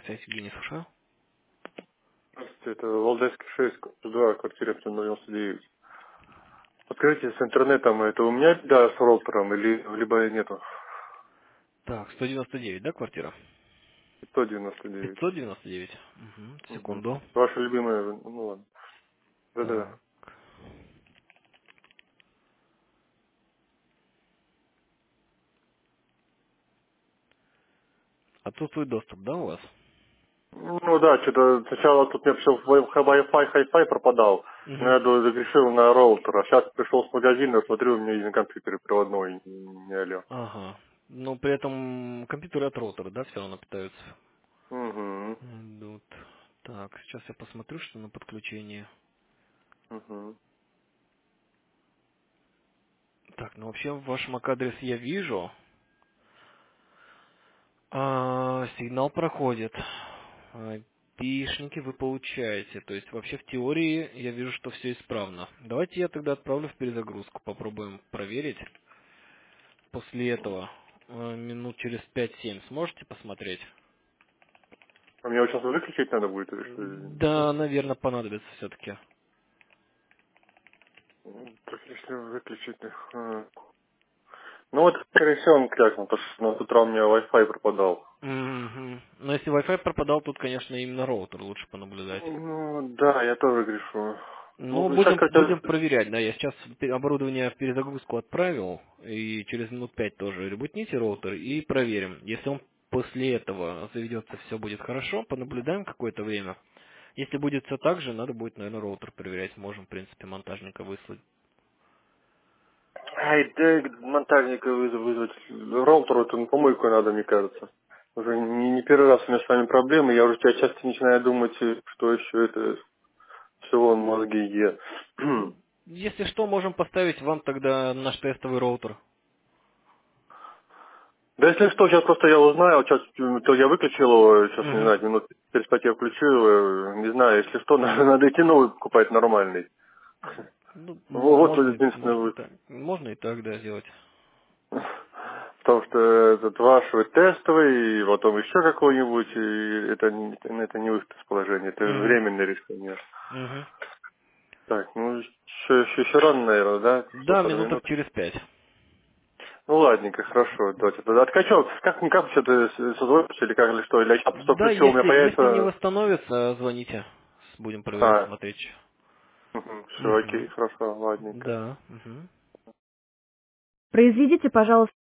Связь Евгений, слушаю. Здравствуйте, это Валдайский 6, 2, квартира 99. Подскажите, с интернетом это у меня беда с роутером, либо нету? Так, 199, да, квартира? 199. 599. Угу, Угу. секунду. Ваша любимая, ну ладно. Да-да-да. Так. Отсутствует доступ, да, у вас? Ну да, что-то сначала тут мне все Wi-Fi, Hi-Fi пропадал. Но Угу. я решил на роутер. А сейчас пришел с магазина, смотрю, у меня на компьютере проводной не алло. Ага. Но при этом компьютеры от роутера, да, все равно питаются? Угу. Идут. Так, сейчас я посмотрю, что на подключении. Угу. Так, ну вообще в вашем MAC-адрес я вижу. Сигнал проходит. Пишники вы получаете. То есть вообще в теории я вижу, что все исправно. Давайте я тогда отправлю в перезагрузку. Попробуем проверить. После этого минут через 5-7 сможете посмотреть? А мне его сейчас выключить надо будет или что? Да, наверное, понадобится все-таки. Так если выключить... Ну вот, скорее всего, он крякнул, потому что с утра у меня Wi-Fi пропадал. Мгм. Но если Wi-Fi пропадал, тут, конечно, именно роутер лучше понаблюдать. Ну, да, я тоже грешу. Ну, Ну, сейчас, будем короче, проверять, да. Я сейчас оборудование в перезагрузку отправил, и через минут 5 тоже ребутните роутер и проверим. Если он после этого заведется, все будет хорошо, понаблюдаем какое-то время. Если будет все так же, надо будет, наверное, роутер проверять. Можем, в принципе, монтажника выслать. ай, да, монтажника вызвать. Роутер это на помойку надо, мне кажется. Уже не первый раз у меня с вами проблемы, я уже тебя часто начинаю думать, что еще это всего мозги е. Ну, если что, можем поставить вам тогда наш тестовый роутер. Да если что, сейчас просто я узнаю, вот сейчас то я выключил его, сейчас не Мгм. знаю, минут через 5 я включил, не знаю, если что, надо идти новый покупать нормальный. Ну, Вот можно, единственное можно и будет. так. Можно и так, да, сделать. Потому что этот ваш вы тестовый, и потом еще какой-нибудь, и это не выход из положения, это Мгм. временное решение. Мгм. Так, ну еще рано, наверное, да? Да, Полторы минуток минуты. через 5. Ну ладненько, хорошо, давайте. Тогда откачал, как что-то созвонимся или как или что? Или я сейчас просто Да, включил, у меня если не появится... восстановится, звоните. Будем проверять, А, смотреть. все, окей, Угу. хорошо, ладненько. Да. Угу. Произведите, пожалуйста,